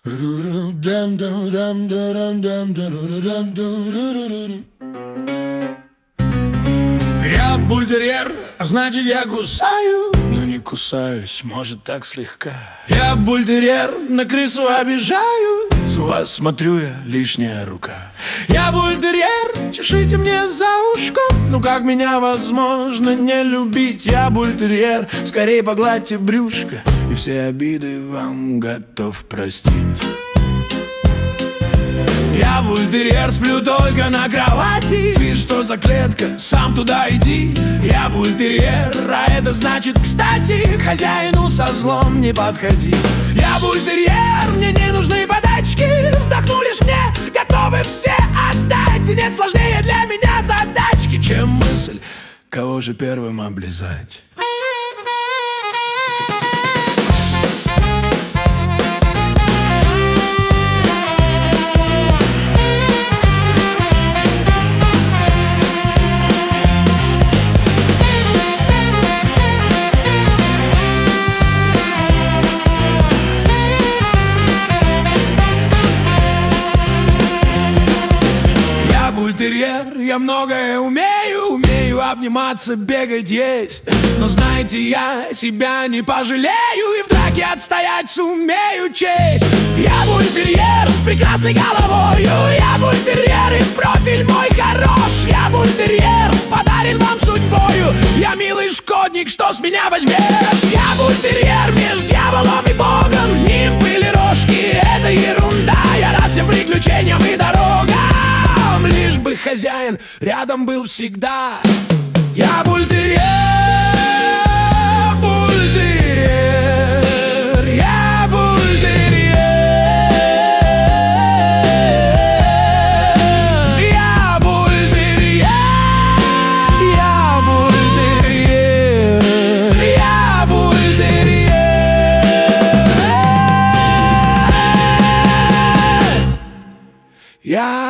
Я бультерьер, а значит я кусаю, но не кусаюсь, может так слегка. Я бультерьер, на крысу обижаю, с вас смотрю я, лишняя рука. Я бультерьер, чешите мне за ушком, ну как меня возможно не любить? Я бультерьер, скорее погладьте брюшко, и все обиды вам готов простить. Я бультерьер, сплю только на кровати. Фи, что за клетка, сам туда иди. Я бультерьер, а это значит, кстати, к хозяину со злом не подходи. Я бультерьер, мне не нужны подачки, вздохну лишь мне, готовы все отдать. И нет сложнее для меня задачки, чем мысль, кого же первым облизать. Бультерьер, я многое умею обниматься, бегать, есть. Но знаете, я себя не пожалею и в драке отстоять сумею честь. Я бультерьер с прекрасной головою, я бультерьер и профиль мой хорош. Я бультерьер, подарен вам судьбою, я милый шкодник, что с меня возьмешь? Я бультерьер между дьяволом и богом, нимб или рожки, это ерунда. Я рад всем приключениям и дорогам, лишь бы хозяин рядом был всегда. Я бультерьер, бультерьер, я бультерьер, я бультерьер, я бультерьер, я бультерьер. Я